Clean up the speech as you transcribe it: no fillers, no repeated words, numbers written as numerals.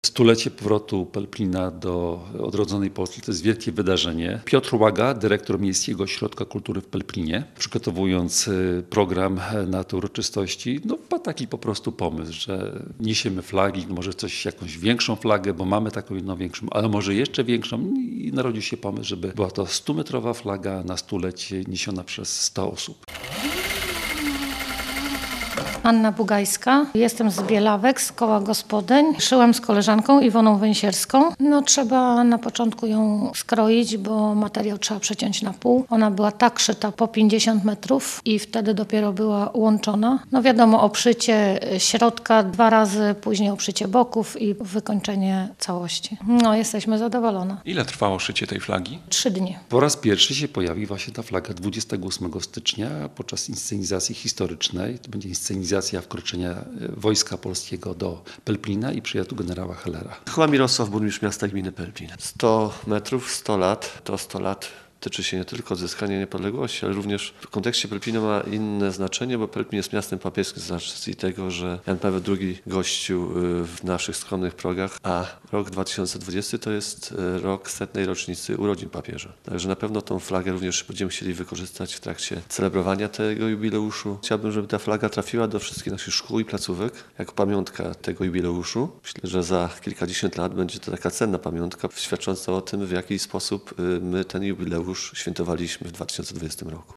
Stulecie powrotu Pelplina do odrodzonej Polski to jest wielkie wydarzenie. Piotr Łaga, dyrektor Miejskiego Ośrodka Kultury w Pelplinie, przygotowując program na te uroczystości, ma taki po prostu pomysł, że niesiemy flagi, może jakąś większą flagę, bo mamy taką jedną większą, ale może jeszcze większą i narodził się pomysł, żeby była to 100-metrowa flaga na stulecie niesiona przez 100 osób. Anna Bugajska. Jestem z Bielawek, z koła gospodyń. Szyłam z koleżanką Iwoną Węsierską. Trzeba na początku ją skroić, bo materiał trzeba przeciąć na pół. Ona była tak szyta po 50 metrów i wtedy dopiero była łączona. Wiadomo, obszycie środka 2 razy, później obszycie boków i wykończenie całości. Jesteśmy zadowolone. Ile trwało szycie tej flagi? 3 dni. Po raz pierwszy się pojawi właśnie ta flaga 28 stycznia podczas inscenizacji historycznej. To będzie inscenizacja wkroczenia Wojska Polskiego do Pelplina i przyjazdu generała Hellera. Chyła Mirosław, burmistrz miasta i gminy Pelplin. 100 metrów, 100 lat, to 100 lat tyczy się nie tylko odzyskania niepodległości, ale również w kontekście Pelplina ma inne znaczenie, bo Pelplin jest miastem papieskim z racji tego, że Jan Paweł II gościł w naszych skromnych progach, a rok 2020 to jest rok 100. rocznicy urodzin papieża. Także na pewno tą flagę również będziemy chcieli wykorzystać w trakcie celebrowania tego jubileuszu. Chciałbym, żeby ta flaga trafiła do wszystkich naszych szkół i placówek jako pamiątka tego jubileuszu. Myślę, że za kilkadziesiąt lat będzie to taka cenna pamiątka świadcząca o tym, w jaki sposób my ten jubileusz świętowaliśmy w 2020 roku.